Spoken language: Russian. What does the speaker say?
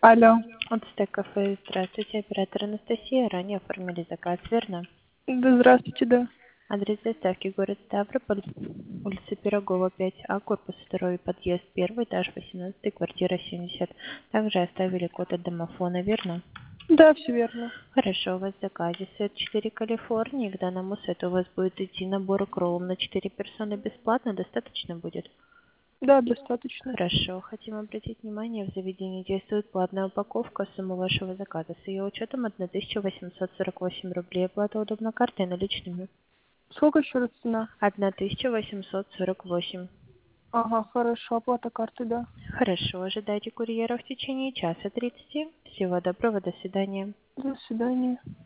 Алло. Отстек кафе. Здравствуйте, оператор Анастасия. Ранее оформили заказ, верно? Да, здравствуйте, да. Адрес доставки город Ставрополь, улица Пирогова, 5А, корпус 2, подъезд 1, этаж 18, квартира 70. Также оставили код от домофона, верно? Да, все верно. Хорошо, у вас в заказе сет 4 Калифорнии. К данному сету у вас будет идти набор кролл на 4 персоны бесплатно. Достаточно будет? Да, достаточно. Хорошо. Хотим обратить внимание, в заведении действует платная упаковка. Сумма вашего заказа с ее учетом 1848 рублей. Оплата удобна картой наличными. Сколько еще раз цена? 1848. Ага, хорошо, оплата карты, да. Хорошо. Ожидайте курьера в течение часа 30. Всего доброго. До свидания. До свидания.